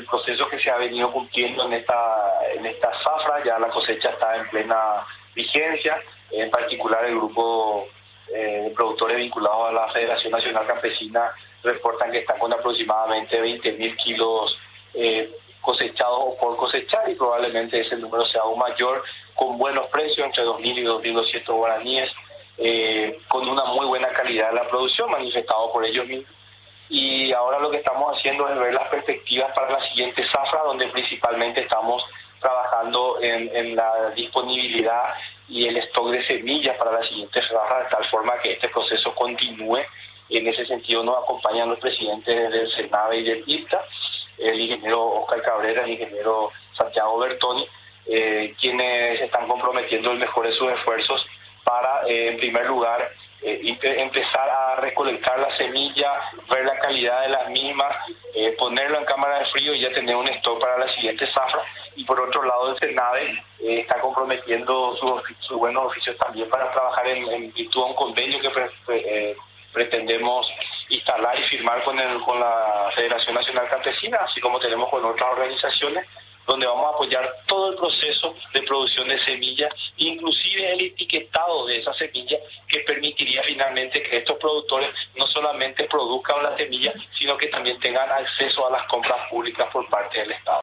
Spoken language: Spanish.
el proceso que se ha venido cumpliendo en esta zafra. Ya la cosecha está en plena vigencia, en particular el grupo de productores vinculados a la Federación Nacional Campesina reportan que están con aproximadamente 20.000 kilos cosechados o por cosechar, y probablemente ese número sea aún mayor, con buenos precios, entre 2.000 y 2.200 guaraníes, con una muy buena calidad de la producción, manifestado por ellos mismos. Y ahora lo que estamos haciendo es ver las perspectivas para la siguiente zafra, donde principalmente estamos trabajando en la disponibilidad y el stock de semillas para la siguiente zafra, de tal forma que este proceso continúe. En ese sentido nos acompañan los presidentes del SENAVE y del IPTA, el ingeniero Oscar Cabrera, el ingeniero Santiago Bertoni, quienes están comprometiendo el mejor de sus esfuerzos para, en primer lugar, empezar a recolectar la semilla, ver la calidad de las mismas, ponerlo en cámara de frío y ya tener un stock para la siguiente zafra. Y por otro lado, el SENAVE está comprometiendo sus buenos oficios también para trabajar en virtud de un convenio que pretendemos instalar y firmar con la Federación Nacional Campesina, así como tenemos con otras organizaciones, donde vamos a apoyar todo el proceso de producción de semillas, inclusive el etiquetado de esa semilla, que permitiría finalmente que estos productores no solamente produzcan la semilla, sino que también tengan acceso a las compras públicas por parte del Estado.